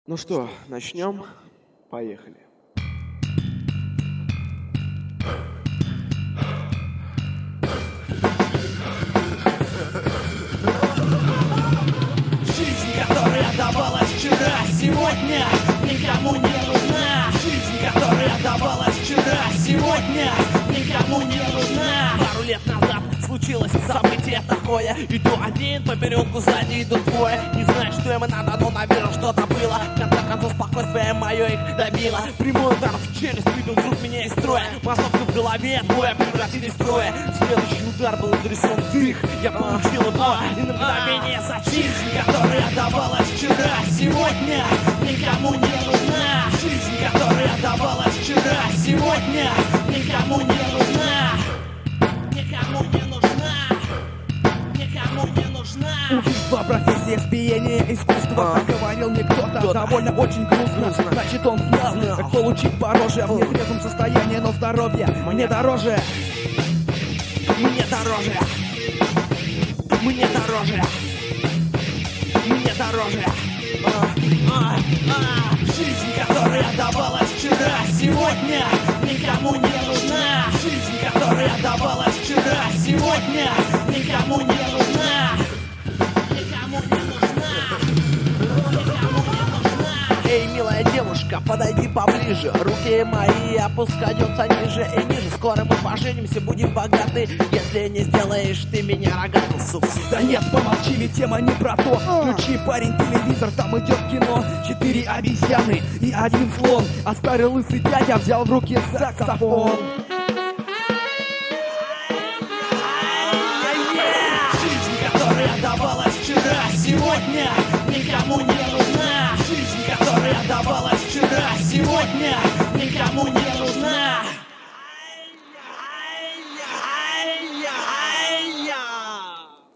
Ну что, начнем? Поехали. Жизнь, которая давалась вчера, сегодня никому не нужна. Жизнь, которая давалась вчера, сегодня никому не нужна. Пару лет назад случилось событие такое. Иду один, по переулку сзади идут двое. Не знаю, что им надо, но, наверное, что-то было. В конце концов, спокойствие мое их добило. Прямой удар в челюсть выбил вдруг меня из строя. Массовка в голове, двое превратились в трое. Следующий удар был адресован в их. Я получил его, и на мгновение жизнь, которая давалась вчера, сегодня никому не нужна. Жизнь, которая давалась вчера, сегодня никому не нужна. Никому не нужна. Никому не нужна. Убийство, профессия, избиение, искусство. Так говорил мне кто-то, довольно очень грустно. Значит, он знал, как получить по роже. В нетрезвом состоянии, но здоровье мне дороже. Мне дороже. Мне дороже. Мне дороже. Жизнь, которая давалась вчера, сегодня никому не нужна. Жизнь, которая давалась вчера, сегодня никому не нужна. Никому не нужна. Никому не нужна. Эй, милая девушка, подойди поближе. Руки мои опускаются ниже и ниже. Скоро мы поженимся, будем богаты. Если не сделаешь ты меня рогатым, сука. Да нет, помолчи, ведь тема не про то. Включи, парень, телевизор, там идет кино. 4 обезьяны и 1 слон. А старый лысый дядя взял в руки саксофон. Жизнь, которая давалась вчера, сегодня никому не нужна. Жизнь, которая давалась вчера, сегодня никому не нужна.